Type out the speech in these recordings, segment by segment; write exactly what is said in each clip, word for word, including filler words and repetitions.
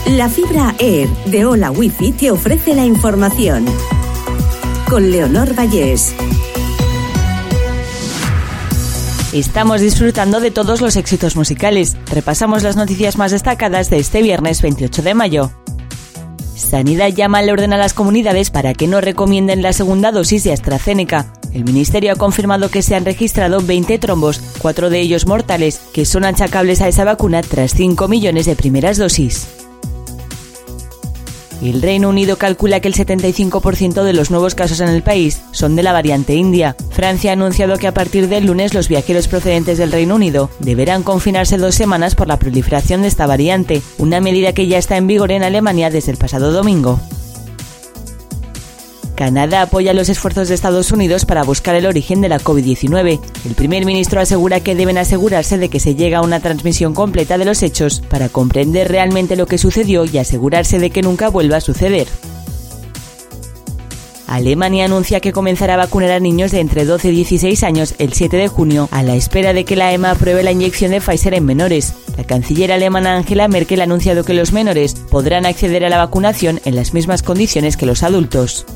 La fibra Air de Hola Wifi te ofrece la información. Con Leonor Vallés. Estamos disfrutando de todos los éxitos musicales. Repasamos las noticias más destacadas de este viernes veintiocho de mayo. Sanidad llama al orden a las comunidades para que no recomienden la segunda dosis de AstraZeneca. El Ministerio ha confirmado que se han registrado veinte trombos, cuatro de ellos mortales, que son achacables a esa vacuna tras cinco millones de primeras dosis. El Reino Unido calcula que el setenta y cinco por ciento de los nuevos casos en el país son de la variante india. Francia ha anunciado que a partir del lunes los viajeros procedentes del Reino Unido deberán confinarse dos semanas por la proliferación de esta variante, una medida que ya está en vigor en Alemania desde el pasado domingo. Canadá apoya los esfuerzos de Estados Unidos para buscar el origen de la covid diecinueve. El primer ministro asegura que deben asegurarse de que se llegue a una transmisión completa de los hechos para comprender realmente lo que sucedió y asegurarse de que nunca vuelva a suceder. Alemania anuncia que comenzará a vacunar a niños de entre doce y dieciséis años el siete de junio, a la espera de que la E M A apruebe la inyección de Pfizer en menores. La canciller alemana Angela Merkel ha anunciado que los menores podrán acceder a la vacunación en las mismas condiciones que los adultos.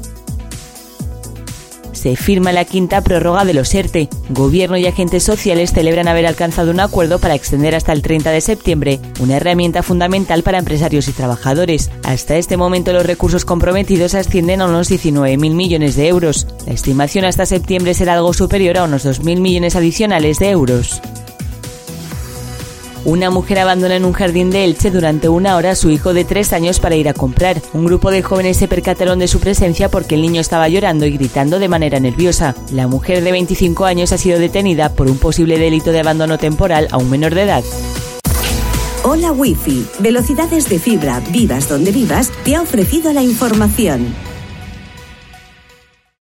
Se firma la quinta prórroga de los ERTE. Gobierno y agentes sociales celebran haber alcanzado un acuerdo para extender hasta el treinta de septiembre una herramienta fundamental para empresarios y trabajadores. Hasta este momento los recursos comprometidos ascienden a unos diecinueve mil millones de euros. La estimación hasta septiembre será algo superior a unos dos mil millones adicionales de euros. Una mujer abandona en un jardín de Elche durante una hora a su hijo de tres años para ir a comprar. Un grupo de jóvenes se percataron de su presencia porque el niño estaba llorando y gritando de manera nerviosa. La mujer de veinticinco años ha sido detenida por un posible delito de abandono temporal a un menor de edad. Hola Wifi, velocidades de fibra, vivas donde vivas, te ha ofrecido la información.